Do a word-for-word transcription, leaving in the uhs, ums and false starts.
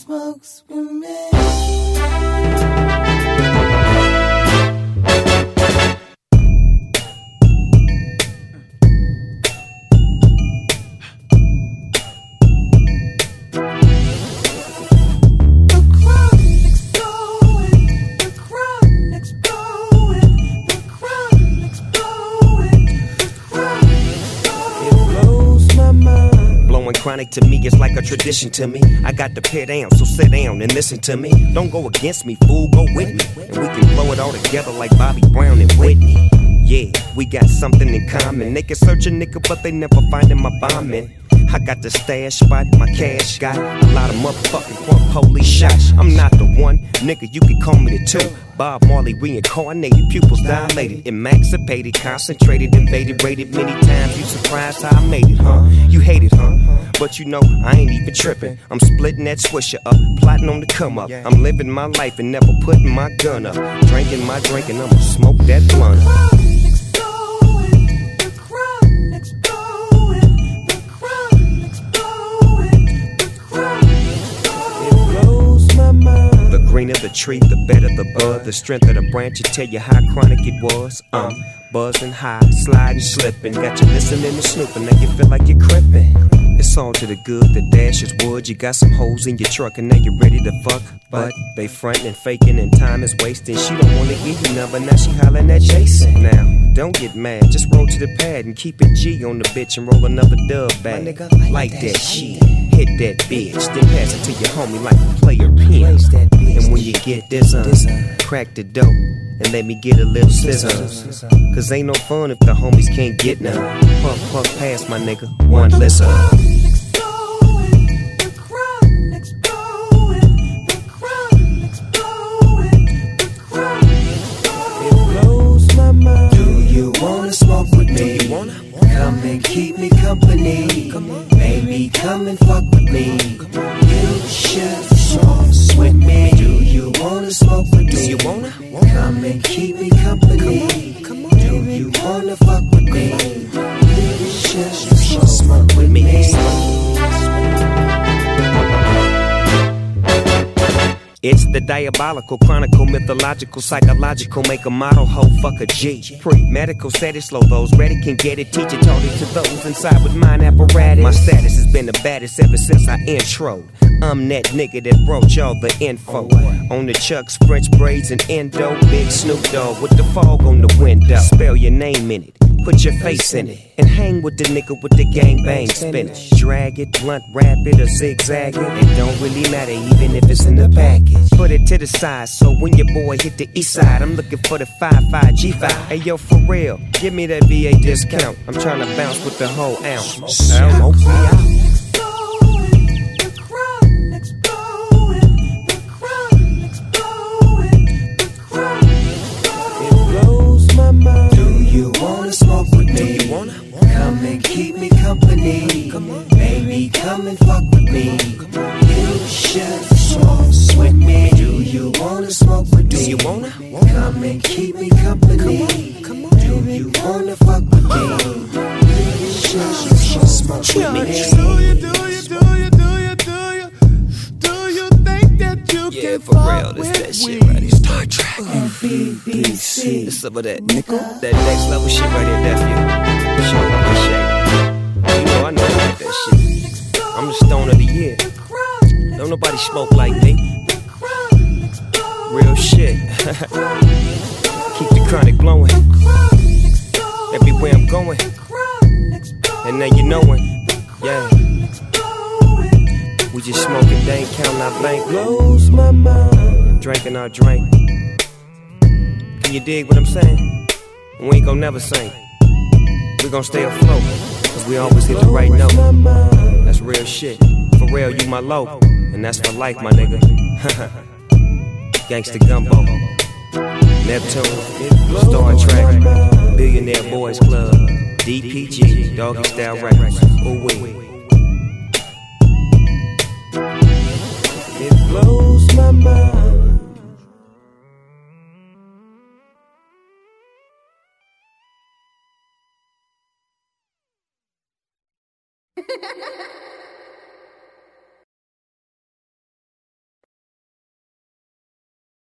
smokes with me. Chronic to me is like a tradition to me. I got the pit down, so sit down and listen to me. Don't go against me, fool, go with me. And we can blow it all together like Bobby Brown and Whitney. Yeah, we got something in common. They can search a nigga, but they never findin' my bombin'. I got the stash spot, my cash got a lot of motherfucking front police shots. I'm not the one, nigga, you can call me the two. Bob Marley reincarnated, pupils dilated, emancipated, concentrated, invaded, rated many times. You surprised how I made it, huh? You hate it, huh? But you know, I ain't even trippin'. I'm splitting that swisher up, plotting on the come up. I'm living my life and never putting my gun up. Drinking my drink and I'ma smoke that blunt. The greener the tree, the better the bud. The strength of the branch will tell you how chronic it was. Um, buzzing high, sliding, slipping. Got you listening and snooping, now you feel like you're crippin'. It's all to the good, the dash is wood. You got some hoes in your truck and now you're ready to fuck. But they frontin' and faking and time is wasting. She don't wanna give you none, but now she hollering at Jason. Now, don't get mad, just roll to the pad and keep it G on the bitch and roll another dub bag. Like, like that shit, hit that bitch, then pass it to your homie like a player pin. And when you get this on, crack the dope and let me get a little scissor. Cause ain't no fun if the homies can't get none. Puff, puff past my nigga, one listen. Do you wanna smoke with me? Come and keep me company. Baby, come and fuck with me. You should smoke with me. Do you wanna smoke with me? Do you wanna? Come and keep me company. Do you wanna fuck with me? You should smoke with me. It's the diabolical, chronicle, mythological, psychological. Make a model, hoe, fuck a G. Pre-medical, said it slow, those ready can get it. Teach it, taught it to those inside with mind apparatus. My status has been the baddest ever since I introed. I'm that nigga that brought y'all the info. On the Chucks, French braids, and endo. Big Snoop Dogg with the fog on the window. Spell your name in it, put your face in it, and hang with the nigga with the gang bang spinach. Drag it, blunt, rapid, or zigzag it. It don't really matter even if it's in the package. Put it to the side, so when your boy hit the east side, I'm looking for the five five G five. Hey yo, for real, give me that V A discount. I'm trying to bounce with the whole ounce. Smoke me out. Do you wanna smoke with me? Come and keep me company. Baby, come and fuck with me. You should smoke with me. Do you wanna smoke with me? Do you wanna? Come and keep me company. Do you wanna fuck with me? You should smoke with me. Do you, do you, do you, do you, do you, do you think that you Yeah, can for real, fuck this with that shit right here. Star Trek. B B C. It's some of that nickel, that next level shit right here, nephew. Show appreciate it. You know I know about that shit. I'm the stone of the year. Don't nobody smoke like me. Real shit. Keep the chronic blowing. Everywhere I'm going. And now you knowin'. Yeah. We just smoking, they ain't counting our bank. Blows my mind. Drinking our drink. Can you dig what I'm saying? We ain't gon' never sing. We gon' stay afloat, cause we always hit the right note. That's real shit. For real, you my low. And that's for life, my nigga. Gangsta Gumbo, Neptune, Star Trek, Billionaire Boys Club, D P G, Doggy Style Records. Ooh wee.